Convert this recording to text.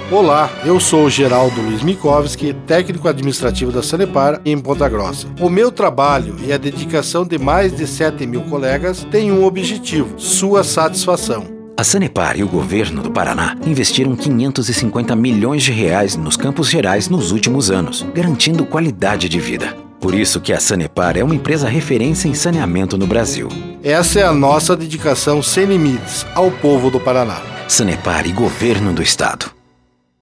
Olá, eu sou o Geraldo Luiz Mikovski, técnico administrativo da Sanepar em Ponta Grossa. O meu trabalho e a dedicação de mais de 7.000 colegas têm um objetivo: sua satisfação. A Sanepar e o governo do Paraná investiram 550 milhões de reais nos Campos Gerais nos últimos anos, garantindo qualidade de vida. Por isso que a Sanepar é uma empresa referência em saneamento no Brasil. Essa é a nossa dedicação sem limites ao povo do Paraná. Sanepar e Governo do Estado.